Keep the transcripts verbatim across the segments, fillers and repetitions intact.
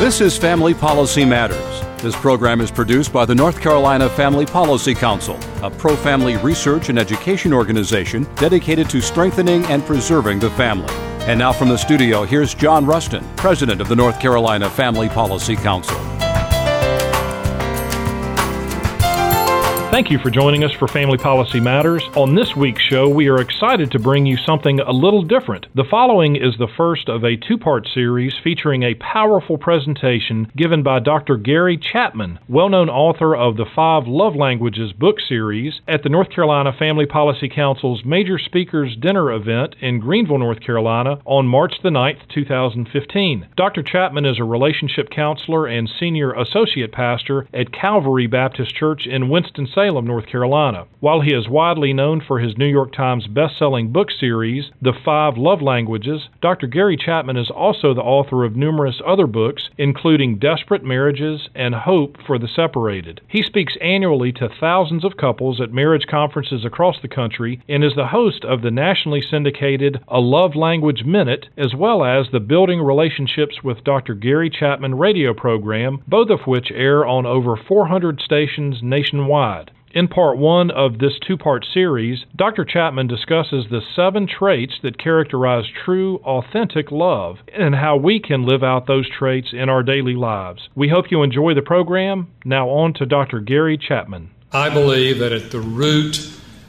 This is Family Policy Matters. This program is produced by the North Carolina Family Policy Council, a pro-family research and education organization dedicated to strengthening and preserving the family. And now from the studio, here's John Rustin, President of the North Carolina Family Policy Council. Thank you for joining us for Family Policy Matters. On this week's show, we are excited to bring you something a little different. The following is the first of a two-part series featuring a powerful presentation given by Doctor Gary Chapman, well-known author of the Five Love Languages book series, at the North Carolina Family Policy Council's Major Speakers Dinner event in Greenville, North Carolina on March the ninth, two thousand fifteen. Doctor Chapman is a relationship counselor and senior associate pastor at Calvary Baptist Church in Winston-Salem, North Carolina. While he is widely known for his New York Times best-selling book series, The Five Love Languages, Doctor Gary Chapman is also the author of numerous other books, including Desperate Marriages and Hope for the Separated. He speaks annually to thousands of couples at marriage conferences across the country and is the host of the nationally syndicated A Love Language Minute, as well as the Building Relationships with Doctor Gary Chapman radio program, both of which air on over four hundred stations nationwide. In part one of this two-part series, Doctor Chapman discusses the seven traits that characterize true, authentic love and how we can live out those traits in our daily lives. We hope you enjoy the program. Now on to Doctor Gary Chapman. I believe that at the root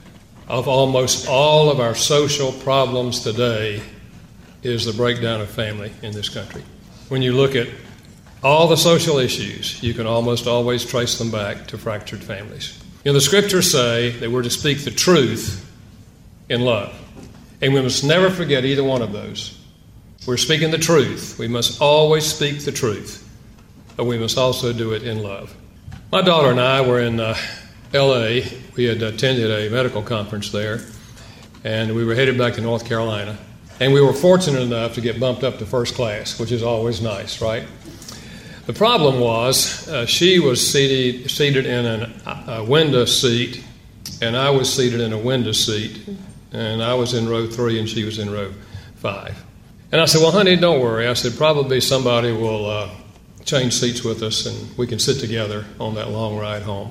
of almost all of our social problems today is the breakdown of family in this country. When you look at all the social issues, you can almost always trace them back to fractured families. You know, the scriptures say that we're to speak the truth in love. And we must never forget either one of those. We're speaking the truth. We must always speak the truth. But we must also do it in love. My daughter and I were in uh, L A We had attended a medical conference there. And we were headed back to North Carolina. And we were fortunate enough to get bumped up to first class, which is always nice, right? The problem was uh, she was seated seated in an, a window seat, and I was seated in a window seat, and I was in row three, and she was in row five. And I said, well, honey, don't worry. I said, probably somebody will uh, change seats with us, and we can sit together on that long ride home.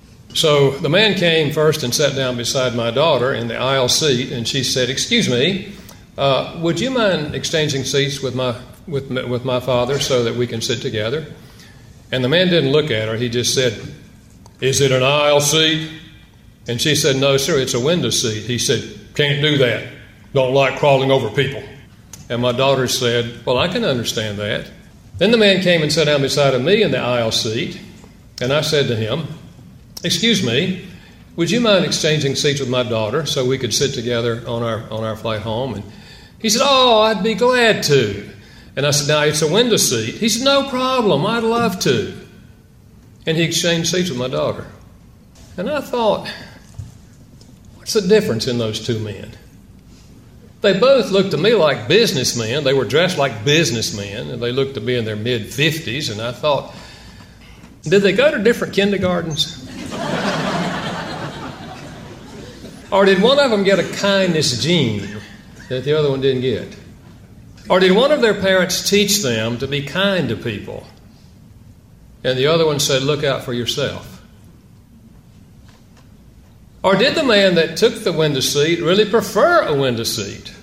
So the man came first and sat down beside my daughter in the aisle seat, and she said, excuse me, uh, would you mind exchanging seats with my with with my father so that we can sit together? And the man didn't look at her. He just said, is it an aisle seat? And she said, no, sir, it's a window seat. He said, can't do that. Don't like crawling over people. And my daughter said, well, I can understand that. Then the man came and sat down beside of me in the aisle seat, and I said to him, excuse me, would you mind exchanging seats with my daughter so we could sit together on our on our flight home? And he said, oh, I'd be glad to. And I said, now, it's a window seat. He said, no problem. I'd love to. And he exchanged seats with my daughter. And I thought, what's the difference in those two men? They both looked to me like businessmen. They were dressed like businessmen, and they looked to be in their mid-fifties. And I thought, did they go to different kindergartens? Or did one of them get a kindness gene that the other one didn't get? Or did one of their parents teach them to be kind to people, and the other one said, look out for yourself? Or did the man that took the window seat really prefer a window seat?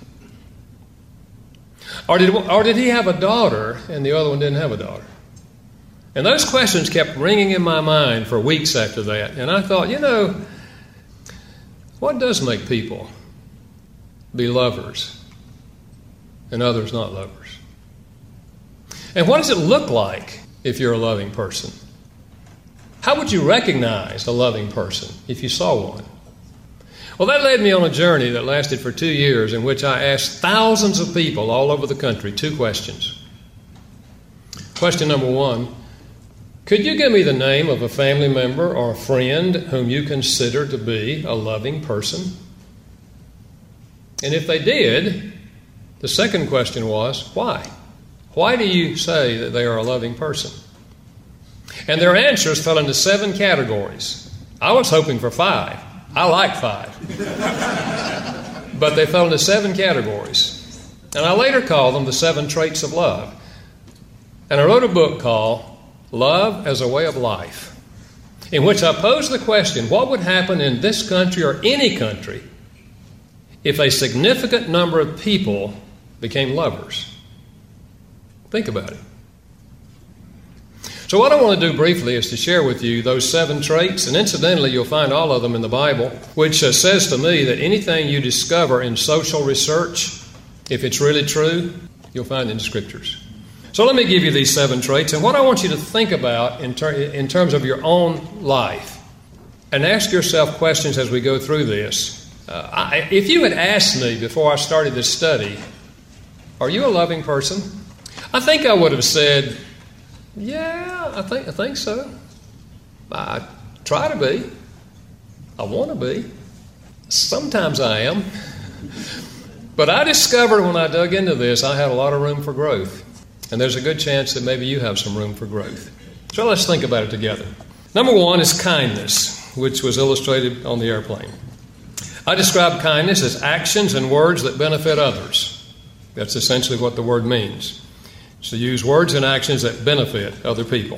Or did, or did he have a daughter and the other one didn't have a daughter? And those questions kept ringing in my mind for weeks after that. And I thought, you know, what does make people be lovers and others not lovers? And what does it look like if you're a loving person? How would you recognize a loving person if you saw one? Well, that led me on a journey that lasted for two years in which I asked thousands of people all over the country two questions. Question number one, could you give me the name of a family member or a friend whom you consider to be a loving person? And if they did, the second question was, why? Why do you say that they are a loving person? And their answers fell into seven categories. I was hoping for five. I like five. But they fell into seven categories. And I later called them the seven traits of love. And I wrote a book called Love as a Way of Life, in which I posed the question, what would happen in this country or any country if a significant number of people became lovers? Think about it. So what I want to do briefly is to share with you those seven traits, and incidentally, you'll find all of them in the Bible, which uh, says to me that anything you discover in social research, if it's really true, you'll find in the Scriptures. So let me give you these seven traits, and what I want you to think about in, ter- in terms of your own life, and ask yourself questions as we go through this. Uh, I, if you had asked me before I started this study, are you a loving person? I think I would have said, yeah, I think I think so. I try to be. I want to be. Sometimes I am. But I discovered when I dug into this, I had a lot of room for growth. And there's a good chance that maybe you have some room for growth. So let's think about it together. Number one is kindness, which was illustrated on the airplane. I describe kindness as actions and words that benefit others. That's essentially what the word means. So use words and actions that benefit other people.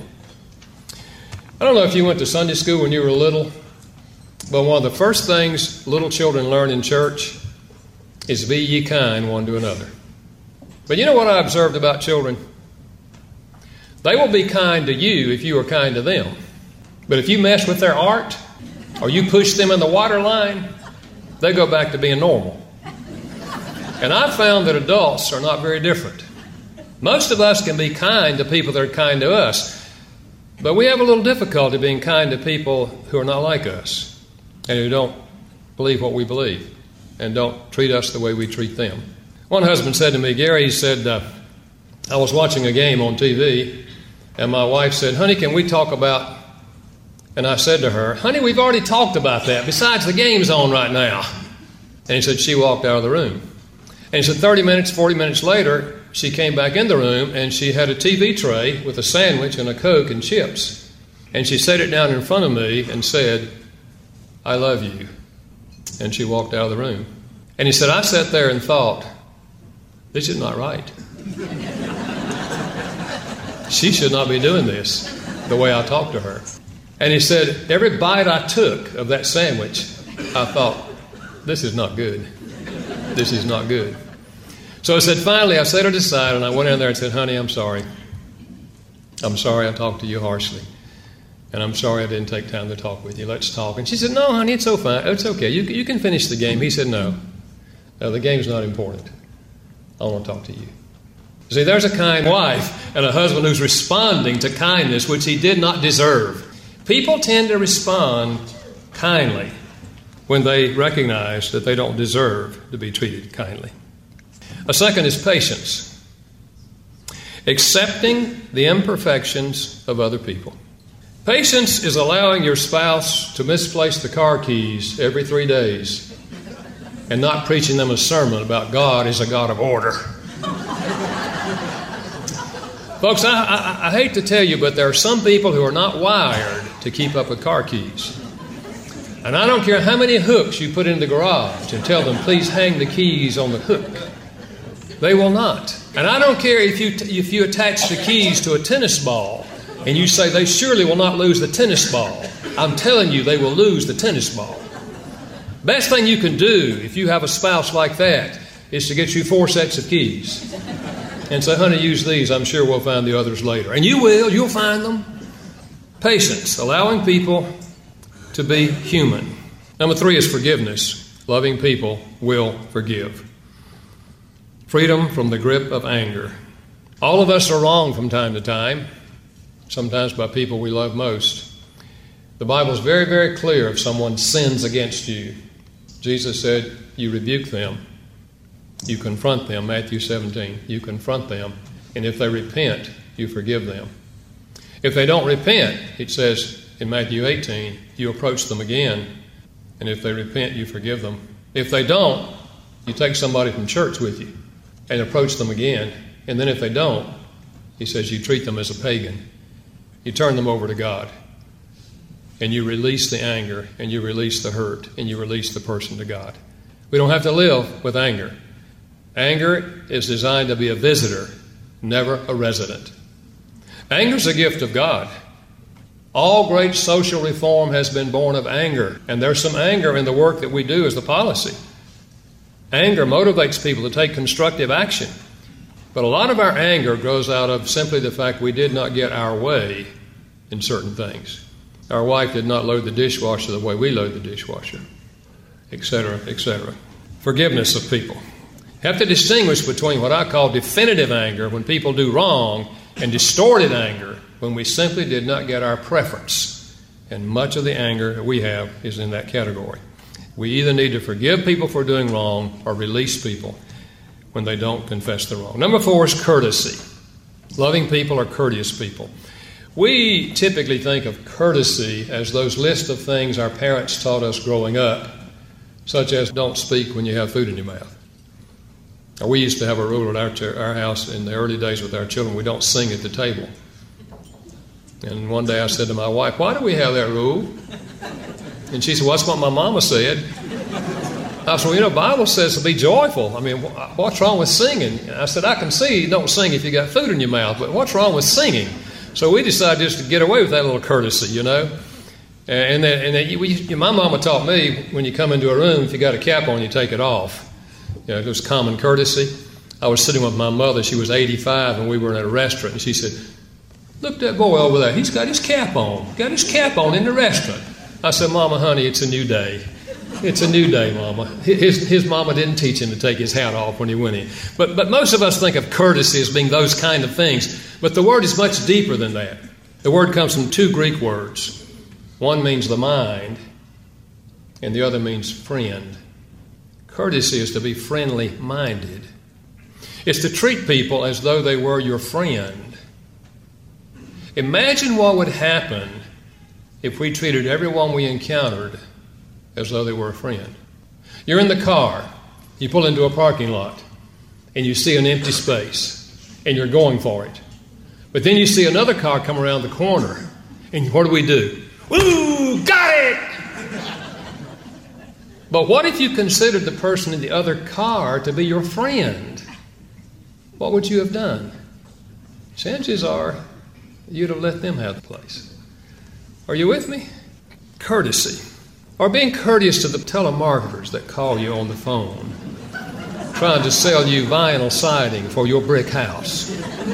I don't know if you went to Sunday school when you were little, but one of the first things little children learn in church is be ye kind one to another. But you know what I observed about children? They will be kind to you if you are kind to them. But if you mess with their art or you push them in the water line, they go back to being normal. And I've found that adults are not very different. Most of us can be kind to people that are kind to us, but we have a little difficulty being kind to people who are not like us and who don't believe what we believe and don't treat us the way we treat them. One husband said to me, Gary, he said, uh, I was watching a game on T V, and my wife said, honey, can we talk about... And I said to her, honey, we've already talked about that. Besides, the game's on right now. And he said, she walked out of the room. And he said, thirty minutes, forty minutes later, she came back in the room, and she had a T V tray with a sandwich and a Coke and chips. And she set it down in front of me and said, I love you. And she walked out of the room. And he said, I sat there and thought, this is not right. She should not be doing this the way I talked to her. And he said, every bite I took of that sandwich, I thought, this is not good. This is not good. So I said, finally, I set her aside, and I went in there and said, honey, I'm sorry. I'm sorry I talked to you harshly. And I'm sorry I didn't take time to talk with you. Let's talk. And she said, no, honey, it's so fine. It's okay. You, you can finish the game. He said, no. No, the game's not important. I want to talk to you. See, there's a kind wife and a husband who's responding to kindness which he did not deserve. People tend to respond kindly when they recognize that they don't deserve to be treated kindly. A second is patience. Accepting the imperfections of other people. Patience is allowing your spouse to misplace the car keys every three days and not preaching them a sermon about God is a God of order. Folks, I, I, I hate to tell you, but there are some people who are not wired to keep up with car keys. And I don't care how many hooks you put in the garage and tell them, please hang the keys on the hook. They will not. And I don't care if you if you attach the keys to a tennis ball and you say they surely will not lose the tennis ball. I'm telling you, they will lose the tennis ball. Best thing you can do if you have a spouse like that is to get you four sets of keys and say, honey, use these. I'm sure we'll find the others later. And you will. You'll find them. Patience, allowing people to be human. Number three is forgiveness. Loving people will forgive. Freedom from the grip of anger. All of us are wrong from time to time, sometimes by people we love most. The Bible is very, very clear if someone sins against you. Jesus said, you rebuke them. You confront them, Matthew seventeen. You confront them, and if they repent, you forgive them. If they don't repent, it says in Matthew eighteen, you approach them again, and if they repent, you forgive them. If they don't, you take somebody from church with you and approach them again, and then if they don't, he says you treat them as a pagan. You turn them over to God, and you release the anger, and you release the hurt, and you release the person to God. We don't have to live with anger. Anger is designed to be a visitor, never a resident. Anger is a gift of God. All great social reform has been born of anger, and there's some anger in the work that we do as the policy. Anger motivates people to take constructive action. But a lot of our anger grows out of simply the fact we did not get our way in certain things. Our wife did not load the dishwasher the way we load the dishwasher, et cetera, et cetera. Forgiveness of people. You have to distinguish between what I call definitive anger, when people do wrong, and distorted anger, when we simply did not get our preference. And much of the anger that we have is in that category. We either need to forgive people for doing wrong or release people when they don't confess the wrong. Number four is courtesy. Loving people are courteous people. We typically think of courtesy as those list of things our parents taught us growing up, such as don't speak when you have food in your mouth. Now, we used to have a rule at our, our house in the early days with our children: we don't sing at the table. And one day I said to my wife, "Why do we have that rule?" And she said, "Well, that's what my mama said." I said, "Well, you know, the Bible says to be joyful. I mean, what's wrong with singing?" And I said, "I can see you don't sing if you got food in your mouth, but what's wrong with singing?" So we decided just to get away with that little courtesy, you know. And then, and then you, we, my mama taught me, when you come into a room, if you got a cap on, you take it off. You know, it was common courtesy. I was sitting with my mother. She was eighty-five, and we were in a restaurant. And she said, "Look at that boy over there. He's got his cap on. Got his cap on in the restaurant." I said, "Mama, honey, it's a new day. It's a new day, Mama." His, his mama didn't teach him to take his hat off when he went in. But, but most of us think of courtesy as being those kind of things. But the word is much deeper than that. The word comes from two Greek words. One means the mind, and the other means friend. Courtesy is to be friendly-minded. It's to treat people as though they were your friend. Imagine what would happen if we treated everyone we encountered as though they were a friend. You're in the car, you pull into a parking lot, and you see an empty space, and you're going for it. But then you see another car come around the corner, and what do we do? Woo, got it! But what if you considered the person in the other car to be your friend? What would you have done? Chances are you'd have let them have the place. Are you with me? Courtesy. Or being courteous to the telemarketers that call you on the phone, trying to sell you vinyl siding for your brick house.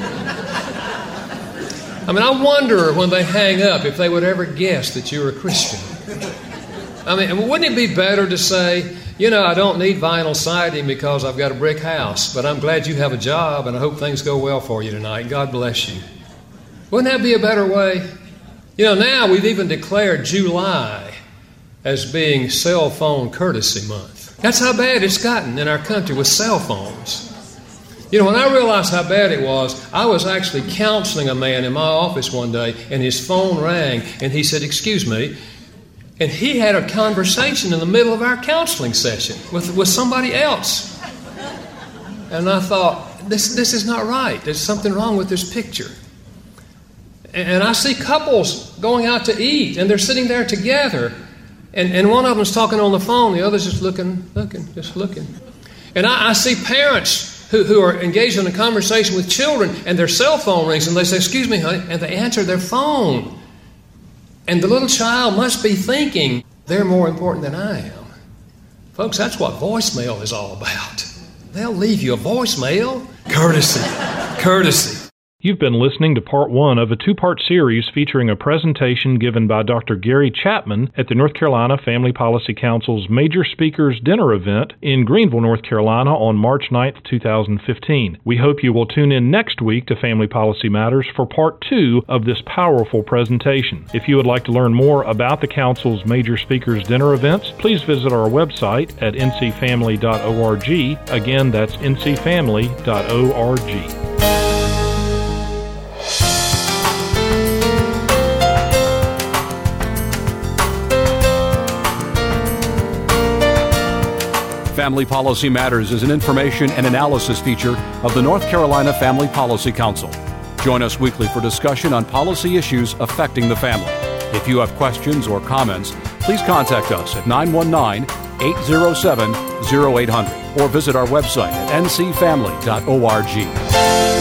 I mean, I wonder when they hang up if they would ever guess that you're a Christian. I mean, wouldn't it be better to say, you know, I don't need vinyl siding because I've got a brick house, but I'm glad you have a job and I hope things go well for you tonight. God bless you. Wouldn't that be a better way? You know, now we've even declared July as being cell phone courtesy month. That's how bad it's gotten in our country with cell phones. You know, when I realized how bad it was, I was actually counseling a man in my office one day, and his phone rang, and he said, "Excuse me." And he had a conversation in the middle of our counseling session with, with somebody else. And I thought, this, this is not right. There's something wrong with this picture. And I see couples going out to eat, and they're sitting there together, and, and one of them's talking on the phone, the other's just looking, looking, just looking. And I, I see parents who, who are engaged in a conversation with children, and their cell phone rings, and they say, "Excuse me, honey," and they answer their phone. And the little child must be thinking, they're more important than I am. Folks, that's what voicemail is all about. They'll leave you a voicemail. Courtesy. Courtesy. You've been listening to part one of a two-part series featuring a presentation given by Doctor Gary Chapman at the North Carolina Family Policy Council's Major Speakers Dinner event in Greenville, North Carolina on March ninth, two thousand fifteen. We hope you will tune in next week to Family Policy Matters for part two of this powerful presentation. If you would like to learn more about the Council's Major Speakers Dinner events, please visit our website at n c family dot org. Again, that's n c family dot org. Family Policy Matters is an information and analysis feature of the North Carolina Family Policy Council. Join us weekly for discussion on policy issues affecting the family. If you have questions or comments, please contact us at nine one nine, eight zero seven, zero eight hundred or visit our website at n c family dot org.